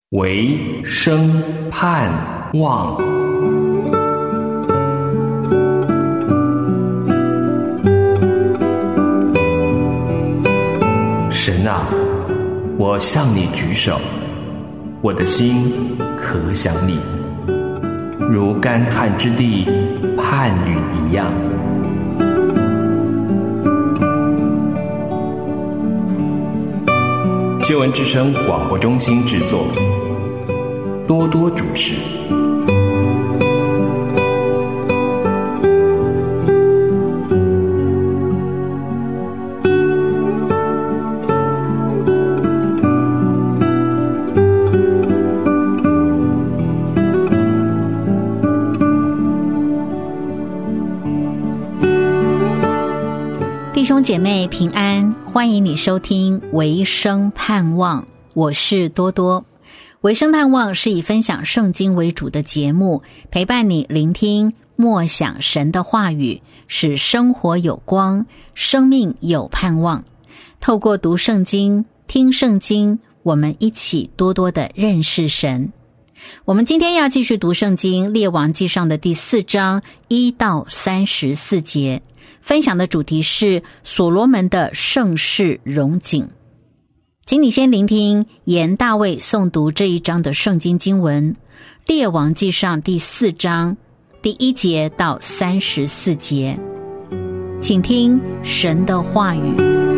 唯生盼望。神啊，我向你举手，我的心可想你，如干旱之地盼雨一样。救恩之声广播中心制作，多多主持。 弟兄姐妹平安，欢迎你收听唯生盼望，我是多多。唯生盼望是以分享圣经为主的节目，陪伴你聆听默想神的话语，使生活有光，生命有盼望。透过读圣经、听圣经，我们一起多多的认识神。我们今天要继续读圣经列王纪上的第4章1到34节，分享的主题是所罗门的盛世荣景。请你先聆听沿大卫诵读这一章的圣经经文，列王纪上第4章第1节到34节，请听神的话语。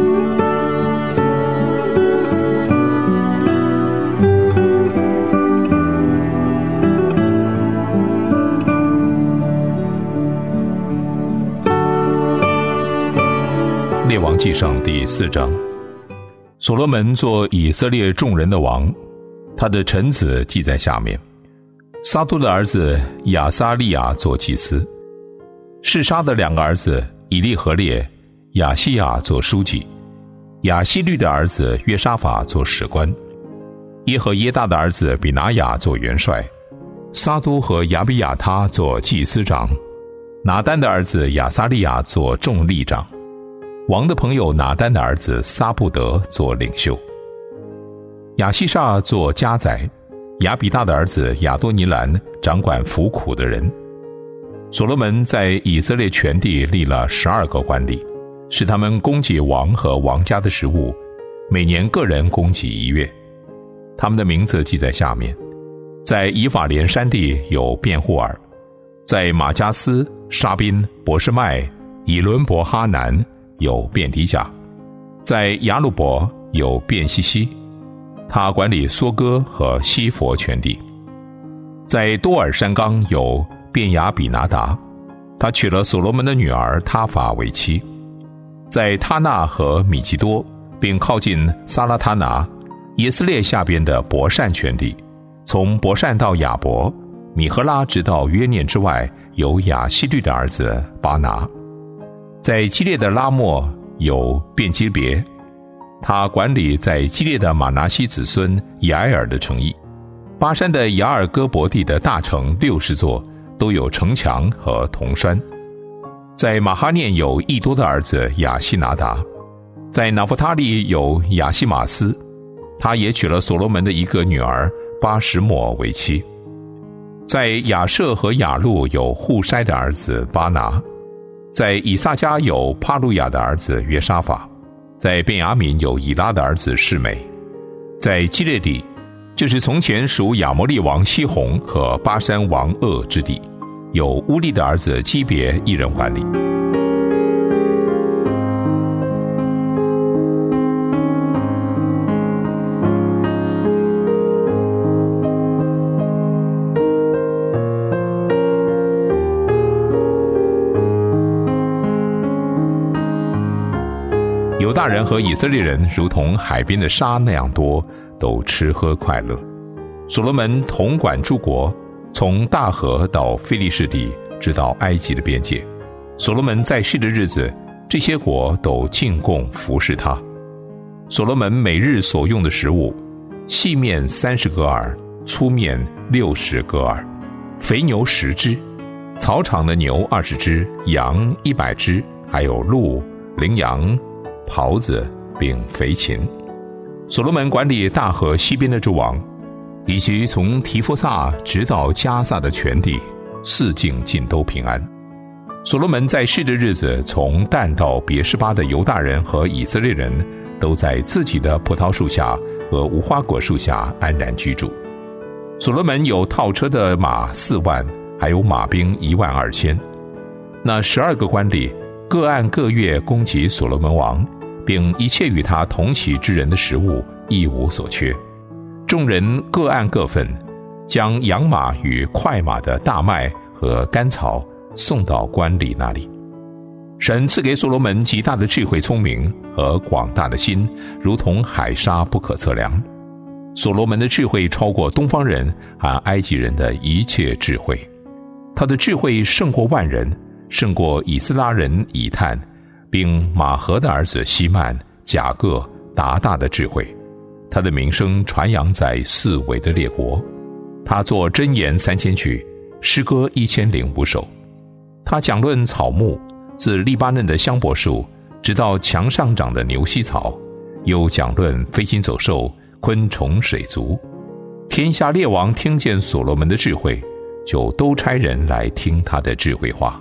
列王纪上第4章，所罗门做以色列众人的王，他的臣子记在下面。撒督的儿子亚撒利亚做祭司，示沙的2个儿子以利和列、亚西亚做书记，亚希律的儿子约沙法做史官，耶和耶大的儿子比拿雅做元帅，撒督和亚比亚他做祭司长，拿单的儿子亚撒利亚做众吏长，王的朋友拿单的儿子撒布德做领袖，亚西煞做家宰，亚比大的儿子亚多尼兰掌管服苦的人。所罗门在以色列全地立了12个官吏，使他们供给王和王家的食物，每年个人供给1月。他们的名字记在下面：在以法莲山地有便户尔，在马加斯、沙宾、伯示麦、以伦伯哈南有便迪甲，在雅鲁伯有便西西，他管理梭哥和西佛全地。在多尔山冈有便雅比拿达，他娶了所罗门的女儿他法为妻。在他纳和米基多，并靠近撒拉他拿、耶斯列下边的伯善全地，从伯善到亚伯、米赫拉直到约念之外，有亚希律的儿子巴拿。在基列的拉末有便基别，他管理在基列的马拿西子孙雅尔的城邑。巴山的雅尔戈伯地的大城60座，都有城墙和铜栓。在马哈念有益多的儿子亚西拿达，在拿弗他利有亚西马斯，他也娶了所罗门的一个女儿巴什抹为妻。在亚舍和亚路有户筛的儿子巴拿，在以萨迦有帕路亚的儿子约沙法，在便雅悯有以拉的儿子示每，在基列地，就是从前属亚摩利王西宏和巴山王噩之地，有乌利的儿子基别一人管理。犹大人和以色列人如同海边的沙那样多，都吃喝快乐。所罗门统管诸国，从大河到非利士地，直到埃及的边界。所罗门在世的日子，这些国都进贡服侍他。所罗门每日所用的食物，细面30戈尔，粗面60戈尔，肥牛10只，草场的牛20只，羊100只，还有鹿、羚羊、狍子并肥禽。所罗门管理大河西边的诸王， 以及从提弗萨直到加萨的全地，四境尽都平安。所罗门在世的日子，从但到别是巴的犹大人和以色列人都在自己的葡萄树下和无花果树下安然居住。所罗门有套车的马4万，还有马兵12000。那12个官吏各按各月供给所罗门王，并一切与他同期之人的食物一无所缺。众人各按各份，将养马与快马的大麦和干草送到官吏那里。神赐给所罗门极大的智慧聪明和广大的心，如同海沙不可测量。所罗门的智慧超过东方人和埃及人的一切智慧，他的智慧胜过万人，胜过以斯拉人以探，并马和的儿子希曼、雅各、达大的智慧。他的名声传扬在四围的列国。他作箴言3000句，诗歌1005首。他讲论草木，自利巴嫩的香柏树直到墙上长的牛膝草，又讲论飞禽走兽、昆虫水族。天下列王听见所罗门的智慧，就都差人来听他的智慧话。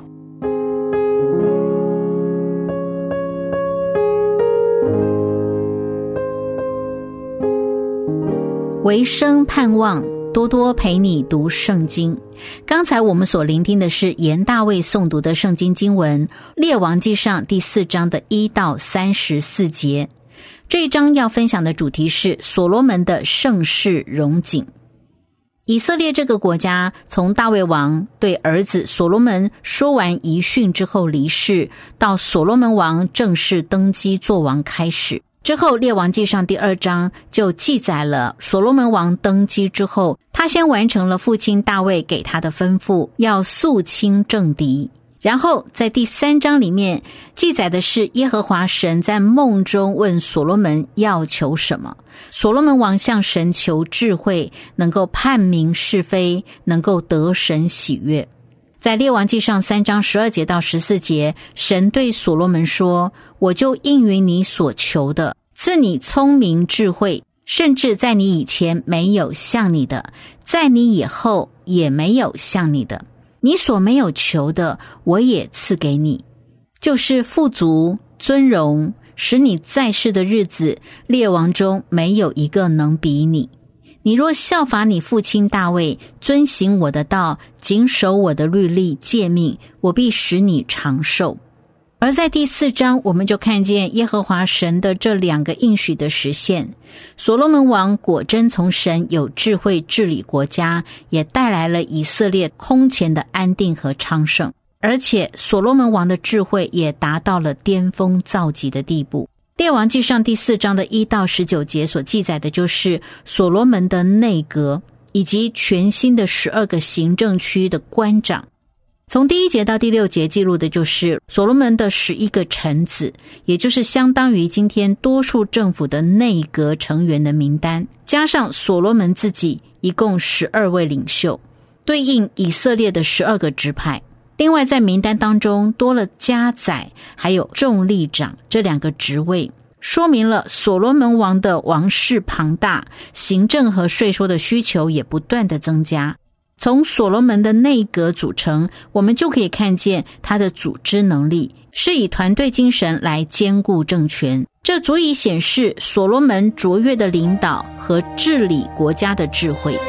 维生盼望，多多陪你读圣经。刚才我们所聆听的是严大卫诵读的圣经经文，列王记上第4章的1到34节。这一章要分享的主题是所罗门的盛世荣景。以色列这个国家从大卫王对儿子所罗门说完遗训之后离世，到所罗门王正式登基做王开始。之后列王记上第2章就记载了所罗门王登基之后，他先完成了父亲大卫给他的吩咐，要肃清政敌。然后在第3章里面记载的是耶和华神在梦中问所罗门要求什么。所罗门王向神求智慧，能够判明是非，能够得神喜悦。在列王记上3章12节到14节，神对所罗门说，我就应允你所求的，赐你聪明智慧，甚至在你以前没有像你的，在你以后也没有像你的。你所没有求的，我也赐给你，就是富足、尊荣，使你在世的日子，列王中没有一个能比你。你若效法你父亲大卫，遵行我的道，谨守我的律例诫命，我必使你长寿。而在第4章，我们就看见耶和华神的这2个应许的实现。所罗门王果真从神有智慧治理国家，也带来了以色列空前的安定和昌盛。而且所罗门王的智慧也达到了巅峰造极的地步。列王记上第4章的1到19节所记载的就是所罗门的内阁，以及全新的12个行政区的官长。从第1节到第6节记录的就是所罗门的11个臣子，也就是相当于今天多数政府的内阁成员的名单，加上所罗门自己，一共12位领袖，对应以色列的12个支派。另外在名单当中多了家宰还有众吏长这2个职位，说明了所罗门王的王室庞大，行政和税收的需求也不断的增加。从所罗门的内阁组成，我们就可以看见他的组织能力是以团队精神来兼顾政权，这足以显示所罗门卓越的领导和治理国家的智慧。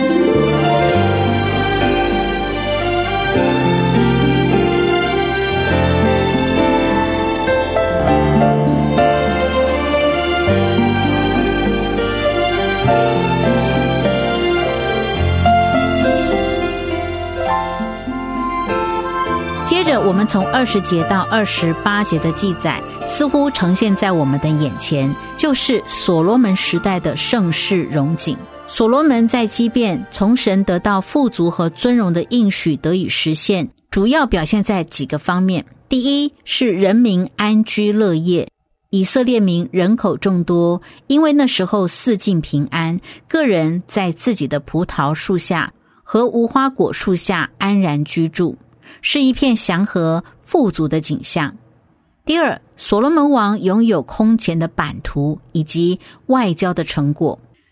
接着我们从20节到28节的记载，似乎呈现在我们的眼前，就是所罗门时代的盛世荣景。所罗门在基遍从神得到富足和尊荣的应许得以实现，主要表现在几个方面。第一是人民安居乐业，以色列民人口众多，因为那时候四境平安，个人在自己的葡萄树下和无花果树下安然居住，是一片祥和富足的景象。第二，所罗门王拥有空前的版图以及外交的成果。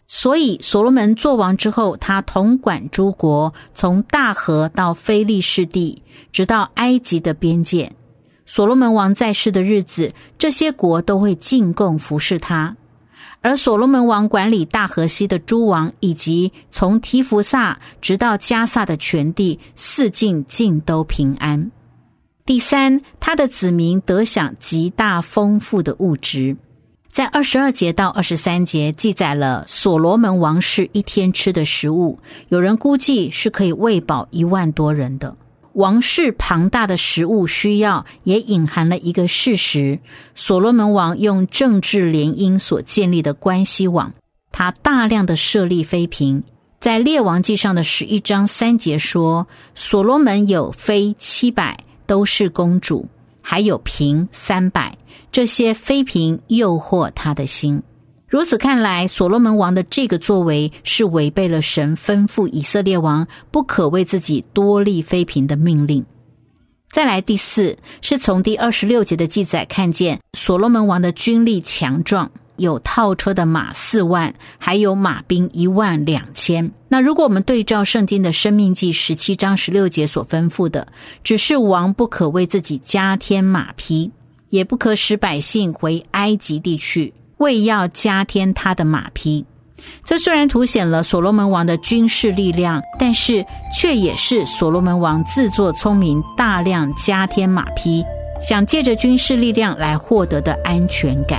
所以所罗门做王之后，他统管诸国，从大河到非利士地，直到埃及的边界。所罗门王在世的日子，这些国都会进贡服侍他。而所罗门王管理大河西的诸王，以及从提弗萨直到加萨的全地，四境尽都平安。第三，他的子民得享极大丰富的物质。在22节到23节记载了所罗门王室一天吃的食物，有人估计是可以喂饱1万多人的。王室庞大的食物需要也隐含了一个事实，所罗门王用政治联姻所建立的关系网，他大量的设立妃嫔。在列王记上的11章3节说，所罗门有妃700，都是公主，还有嫔300，这些妃嫔诱惑他的心。如此看来，所罗门王的这个作为是违背了神吩咐以色列王不可为自己多立妃嫔的命令。再来第四，是从第26节的记载看见所罗门王的军力强壮，有套车的马4万，还有马兵12000。那如果我们对照圣经的申命记17章16节所吩咐的，只是王不可为自己加添马匹，也不可使百姓回埃及地去，为要加添他的马匹。这虽然凸显了所罗门王的军事力量，但是却也是所罗门王自作聪明，大量加添马匹，想借着军事力量来获得的安全感。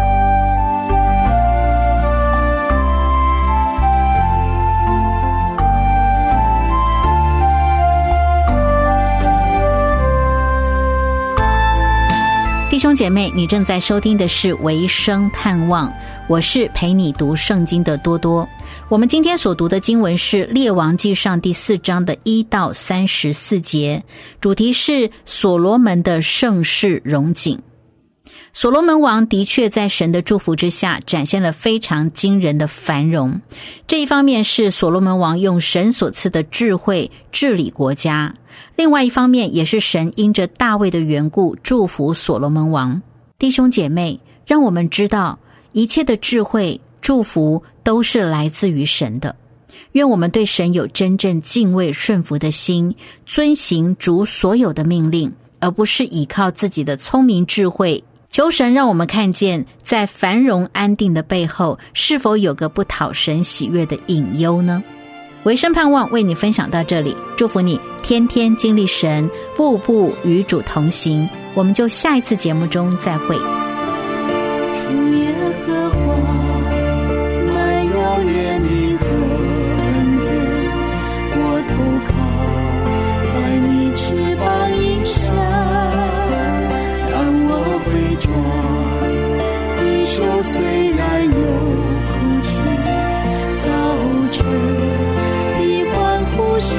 弟兄姐妹，你正在收听的是维生盼望，我是陪你读圣经的多多。我们今天所读的经文是列王记上第4章的1到34节，主题是所罗门的盛世荣景。所罗门王的确在神的祝福之下展现了非常惊人的繁荣，这一方面是所罗门王用神所赐的智慧治理国家，另外一方面也是神因着大卫的缘故祝福所罗门王。弟兄姐妹，让我们知道一切的智慧祝福都是来自于神的。愿我们对神有真正敬畏顺服的心，遵行主所有的命令，而不是依靠自己的聪明智慧。求神让我们看见在繁荣安定的背后，是否有个不讨神喜悦的隐忧呢？维生盼望为你分享到这里，祝福你天天经历神，步步与主同行。我们就下一次节目中再会。 主耶和华满有怜悯和恩典，我投靠在你翅膀荫下，让我回转，地球虽然有哭泣，早晨呼吸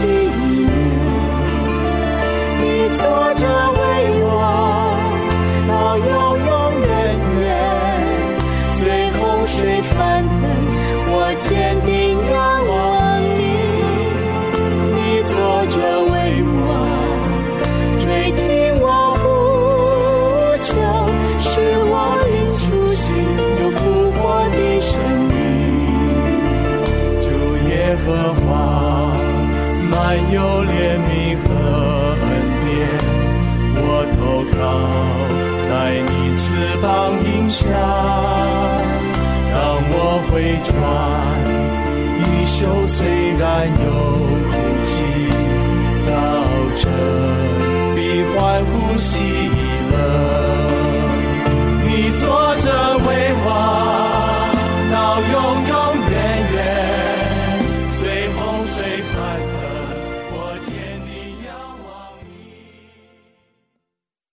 你坐着为王，到永永远远，随洪水翻腾，我坚定仰望你。你坐着为王，垂听我呼求，使我灵苏醒，有复活的生命。主耶和华满有怜悯和恩典，我投靠在你翅膀荫下，让我回转，衣袖虽然有哭泣，早晨必欢呼喜乐。你坐着为王，到永永远远，随洪水翻腾。